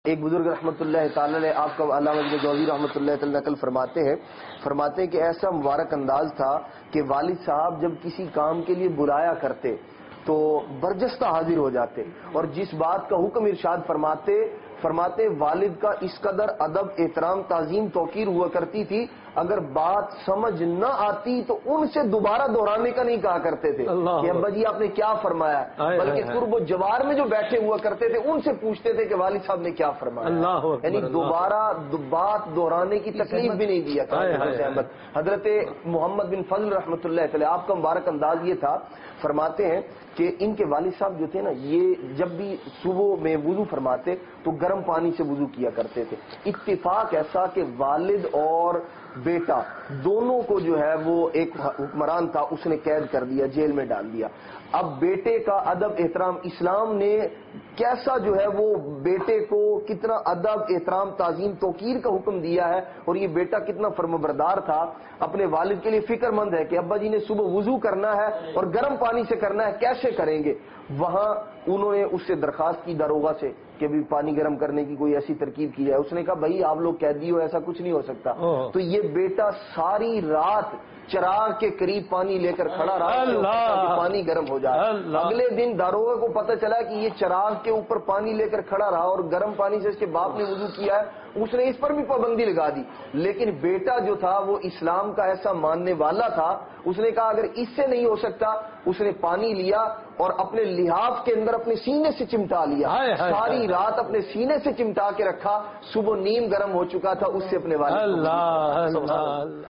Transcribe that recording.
ایک بزرگ رحمۃ اللہ تعالی علیہ، آپ کا علامہ ابن جوزی رحمۃ اللہ تعالی نقل فرماتے ہیں کہ ایسا مبارک انداز تھا کہ والد صاحب جب کسی کام کے لیے بلایا کرتے تو برجستہ حاضر ہو جاتے، اور جس بات کا حکم ارشاد فرماتے والد کا اس قدر ادب، احترام، تعظیم، توقیر ہوا کرتی تھی، اگر بات سمجھ نہ آتی تو ان سے دوبارہ دہرانے کا نہیں کہا کرتے تھے کہ ابا جی آپ نے کیا فرمایا، بلکہ قرب و جوار میں جو بیٹھے ہوا کرتے تھے ان سے پوچھتے تھے کہ والد صاحب نے کیا فرمایا، یعنی دوبارہ بات دہرانے کی تکلیف بھی نہیں دیا تھا۔ حضرت محمد بن فضل رحمۃ اللہ تعالی، آپ کا مبارک انداز یہ تھا، فرماتے ہیں کہ ان کے والد صاحب جو تھے نا، یہ جب بھی صبح میں وضو فرماتے تو گرم پانی سے وضو کیا کرتے تھے۔ اتفاق ایسا کہ والد اور بیٹا دونوں کو جو ہے وہ ایک حکمران تھا، اس نے قید کر دیا، جیل میں ڈال دیا۔ اب بیٹے کا ادب احترام، اسلام نے کیسا جو ہے وہ بیٹے کو کتنا ادب احترام تعظیم توقیر کا حکم دیا ہے، اور یہ بیٹا کتنا فرمانبردار تھا، اپنے والد کے لیے فکر مند ہے کہ ابا جی نے صبح وضو کرنا ہے اور گرم پانی سے کرنا ہے، کیسے کریں گے؟ وہاں انہوں نے اس سے درخواست کی داروغہ سے کہ بھی پانی گرم کرنے کی کوئی ایسی ترکیب کی جائے۔ اس نے کہا بھائی آپ لوگ قیدی ہو، ایسا کچھ نہیں ہو سکتا۔ تو یہ بیٹا ساری رات چراغ کے قریب پانی لے کر کھڑا رہا کہ پانی گرم ہو جائے۔ اگلے دن داروغہ کو پتہ چلا کہ یہ چراغ کے اوپر پانی لے کر کھڑا رہا اور گرم پانی سے اس کے باپ نے وضو کیا ہے، اس نے اس پر بھی پابندی لگا دی۔ لیکن بیٹا جو تھا وہ اسلام کا ایسا ماننے والا تھا، اس نے کہا اگر اس سے نہیں ہو سکتا، اس نے پانی لیا اور اپنے لحاف کے اندر اپنے سینے سے چمٹا لیا، ساری رات اپنے سینے سے چمٹا کے رکھا، صبح نیم گرم ہو چکا تھا، اس سے اپنے والد